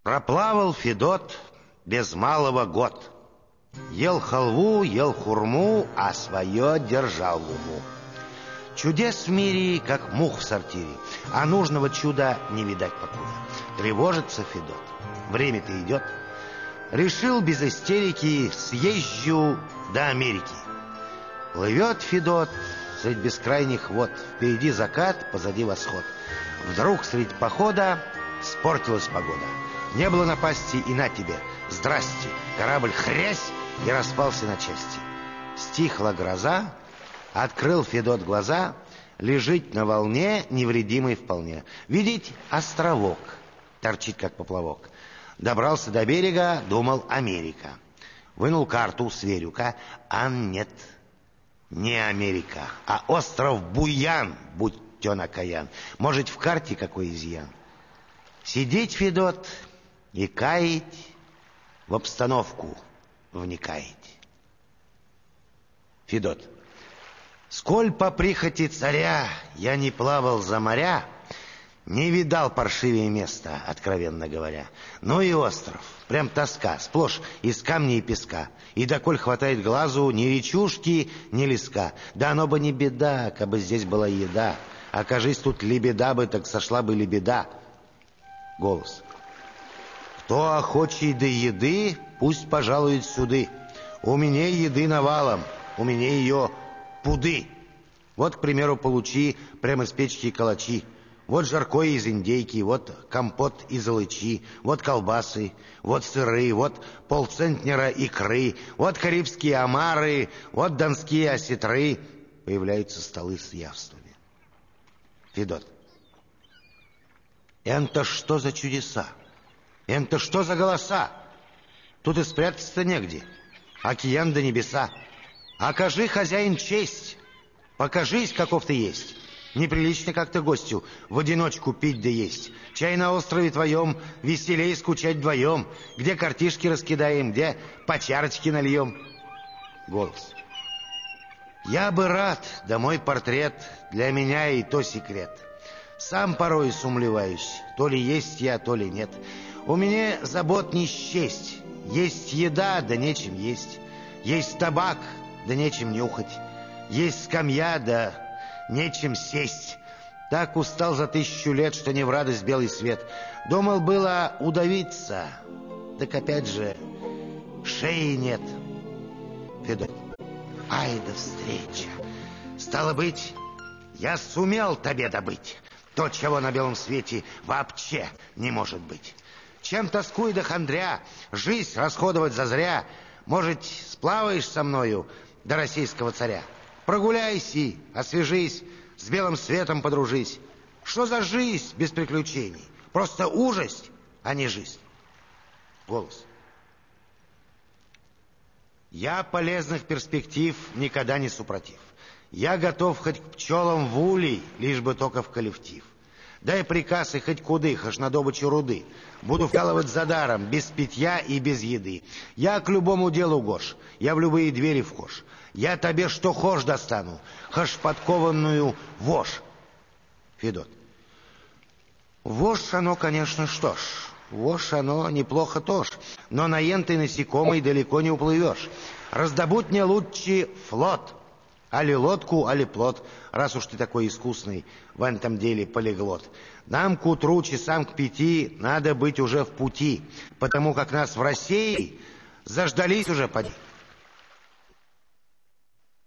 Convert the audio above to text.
Проплавал Федот без малого год. Ел халву, ел хурму, а свое держал в уму. Чудес в мире, как мух в сортире, а нужного чуда не видать покуда. Тревожится Федот. Время-то идет. Решил без истерики съезжу до Америки. Плывет Федот средь бескрайних вод. Впереди закат, позади восход. Вдруг средь похода спортилась погода. Не было напасти, и на тебе, здрасте. Корабль хрясь и распался на части. Стихла гроза, открыл Федот глаза, лежит на волне, невредимый вполне. Видеть островок, торчит как поплавок. Добрался до берега, думал Америка. Вынул карту, сверю-ка, а нет, не Америка, а остров Буян, будь он окаян. Может, в карте какой изъян. Сидеть Федот и каять, в обстановку вникаете. Федот. Сколь по прихоти царя я не плавал за моря, не видал паршивее места, откровенно говоря. Ну и остров, прям тоска, сплошь из камней и песка. И доколь хватает глазу ни речушки, ни леска. Да оно бы не беда, кабы здесь была еда. Окажись тут лебеда бы, так сошла бы лебеда. Голос. Кто охочий до еды, пусть пожалует сюды. У меня еды навалом, у меня ее пуды. Вот, к примеру, получи прямо с печки калачи. Вот жаркое из индейки, вот компот из алычи, вот колбасы, вот сыры, вот полцентнера икры, вот карибские омары, вот донские осетры. Появляются столы с явствами. Федот. Это что за чудеса? Это что за голоса? Тут и спрятаться-то негде. Океан до небеса. Окажи, хозяин, честь. Покажись, каков ты есть. Неприлично как-то гостю в одиночку пить да есть. Чай на острове твоем веселей скучать вдвоем. Где картишки раскидаем, где по чарочке нальем. Голос. Я бы рад, да мой портрет для меня и то секрет. Сам порой сумлеваюсь, то ли есть я, то ли нет. У меня забот не счесть. Есть еда, да нечем есть. Есть табак, да нечем нюхать. Есть скамья, да нечем сесть. Так устал за 1000 лет, что не в радость белый свет. Думал было удавиться, так опять же шеи нет. Федот. Ай да встреча. Стало быть, я сумел тебе добыть то, чего на белом свете вообще не может быть. Чем тоскуй да хандря, жизнь расходовать зазря. Может, сплаваешь со мною до российского царя? Прогуляйся, освежись, с белым светом подружись. Что за жизнь без приключений? Просто ужас, а не жизнь. Голос. Я полезных перспектив никогда не супротив. Я готов хоть к пчелам в улей, лишь бы только в коллектив. Дай приказ и хоть куды, хоть на добычу руды. Буду вкалывать за даром, без питья и без еды. Я к любому делу гош, я в любые двери вхож. Я тебе что хошь достану, хошь подкованную вошь. Федот. Вошь оно, конечно, что ж. Вошь оно неплохо тоже. Но на ентой насекомой далеко не уплывешь. Раздобудь мне лучше флот. Али лодку, али плот, раз уж ты такой искусный в этом деле полиглот. Нам к утру часам к 5 надо быть уже в пути, потому как нас в России заждались уже, поди.